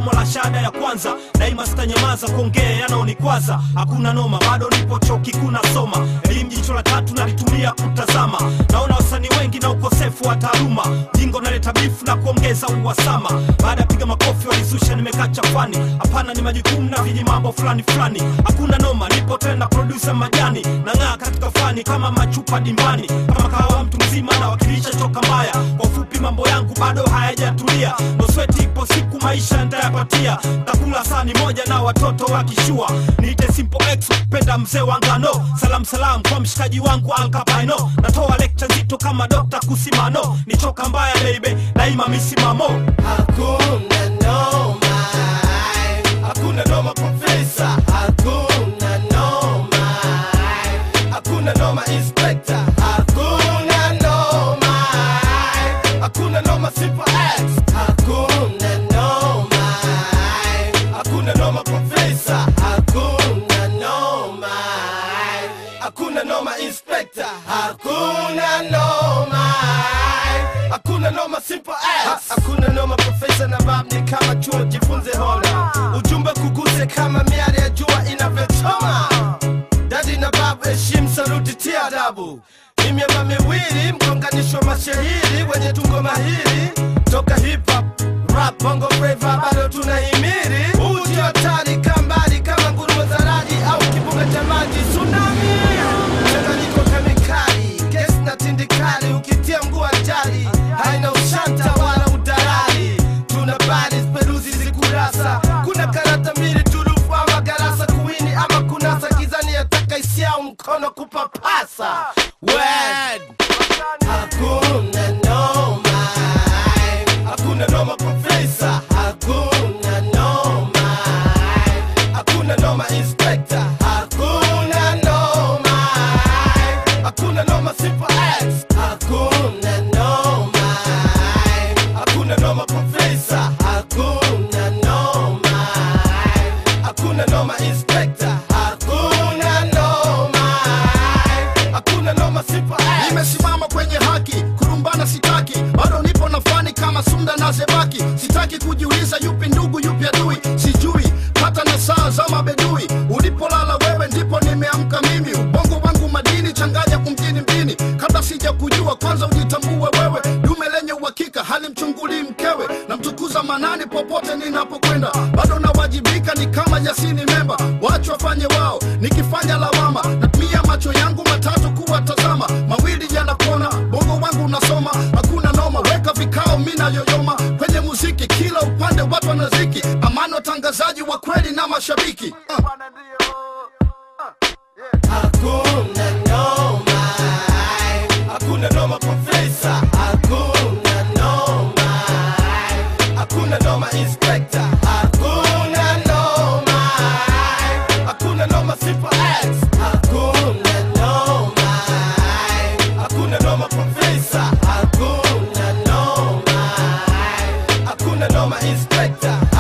somo la shahada ya kwanza. Daima sitanyamaza kuongea yanayonikwaza. Hakuna noma, bado nipo chuo kikuu nasoma. Elimu jicho la tatu nalitumia kutazama. Naona wasanii wengi na ukosefu wa taaluma. Jingo naleta bifu na kuongeza uhasama. Baada ya piga makofi walizusha nimekaa chafani. Hapana, ni majukumu na viji mambo fulani fulani. Hakuna noma, nipo tena producer majani. Nang'aa katika fani kama machupa dimbani. Kama kahawa mtu mzima na wakilisha choka mbaya. Kwa ufupi mambo yangu bado hayajatulia. No sweat, ipo siku maisha nitayapatia. Takula sani moja na watoto wakishua. Niite Simple X, penda mzee wangano. Salam kwa mshikaji wangu Al Capino. Natoa lecture nzito kama Dr. Kusimano. Ni choka mbaya baby, daima misimamo. Hakuna noma, hakuna noma professor. Hakuna noma, hakuna noma inspector. Hakuna noma, hakuna noma Simple X. Hakuna noma, hakuna noma professor. Hakuna noma, hakuna noma inspector. Hakuna noma, hakuna noma Simple X. Hakuna noma professor na bab ni kama chuo jifunze hona. Ujumbe kuguse kama miale ya jua inavyochoma. Daddy na babu heshimu saluti tia adabu. Ni miamba miwili mkonganisho mashahiri wenye tungo mahiri. Toka hip hop, rap, bongo flava bado tunahimiri. Uji hatari kambali kama nguruwe za radi au kibuga cha maji tsunami. Changanyiko kemikali, gesi na tindikali. Ukitia mguu ajali, haina ushanta wala udalali. Tuna bali peruzi zikurasa. Kuna karata mbili turufu ama garasa kuwini ama kunasa gizani yataka isiao mkono kupapasa. Word. Hakuna noma, hakuna noma professor. Hakuna noma, hakuna noma inspector. Hakuna noma, hakuna noma Simple X. Hakuna noma, hakuna noma professor. Hakuna noma, hakuna noma inspector. Hakuna noma, hakuna noma Simple X. Nimesimama kwenye haki, kurumbana sitaki. Bado nipo na fani kama Sunda na Zebaki. Sitaki kujiuliza yupi ndugu yupi adui. Sijui, hata na saa za mabedui. Ulipolala wewe ndipo nimeamka mimi. Ubongo wangu madini changanya kumjini mjini. Kabla sija kujua kwanza ujitambue wewe. Dume lenye uhakika hali mchunguli mkewe. Na mtukuza manani popote ninapokwenda. Bado nawajibika ni kama Yasini memba. Wacho wafanye wao, nikifanya lawama. Natumia macho yangu matatu kuwatazama. Mawili yanapona, bongo wangu unasoma. Hakuna noma, weka vikao mina yoyoma. Kwenye muziki kila upande watu wanaziki. Amano tangazaji wa kweli na mashabiki. Hakuna noma, hakuna noma professor. Hakuna noma, hakuna noma inspector. Hakuna noma, hakuna noma Simple X. Hakuna noma, hakuna noma professor. Hakuna noma, hakuna noma inspector.